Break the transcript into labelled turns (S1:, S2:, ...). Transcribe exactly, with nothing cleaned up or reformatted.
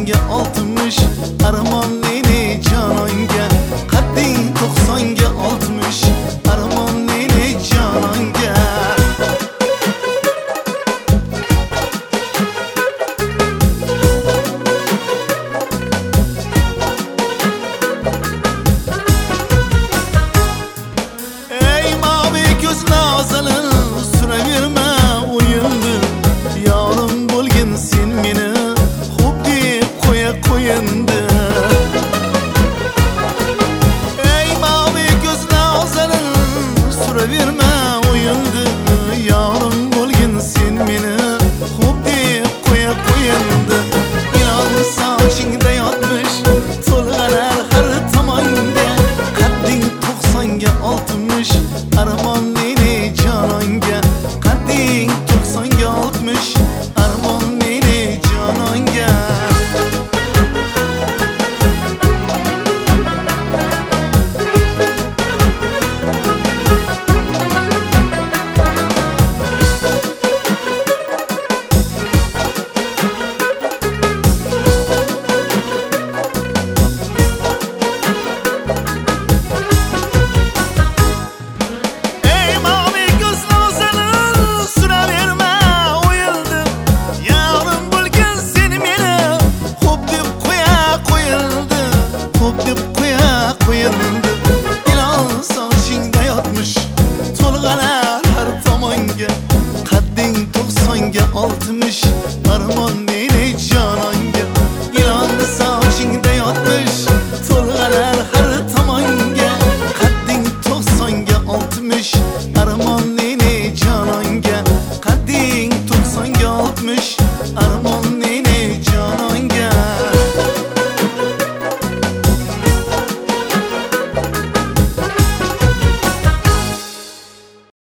S1: to'qsonga oltmish armon neni jononga qadding to'qsonga oltmish armon neni jononga ey mavi ko'z nozalin suraverma o'yinni yorim bo'lgin sen meni xo'p deb qo'ya qo'yindi ey mavi ko'z nozalin suraverma o'yinni yorim bo'lgin sen meni xo'p deb qo'ya qo'yindi inon sochingda yotmish to'lg'anar har tomonga qadding to'qsonga oltmish armon neni jononga qadding to'qsonga oltmish armon neni jononga deb qo'ya qo'yildi ilon sochingda yotmish to'lg'anar har tomonga qadding to'qsonga oltmish armon neni jononga ilon sochingda yotmish to'lg'anar har tomonga qadding to'qsonga oltmish armon neni jononga qadding to'qsonga oltmish armon